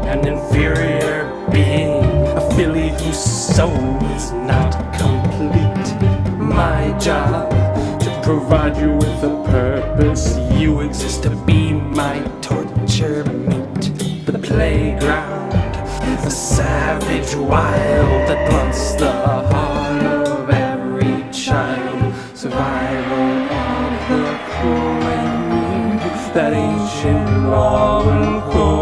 an inferior being, a filly whose soul is not complete. My job to provide you with a purpose. You exist to be my torture meat. The playground, a savage wild that blunts the heart of every child. Survival of the cruel and mean, that ancient law and code.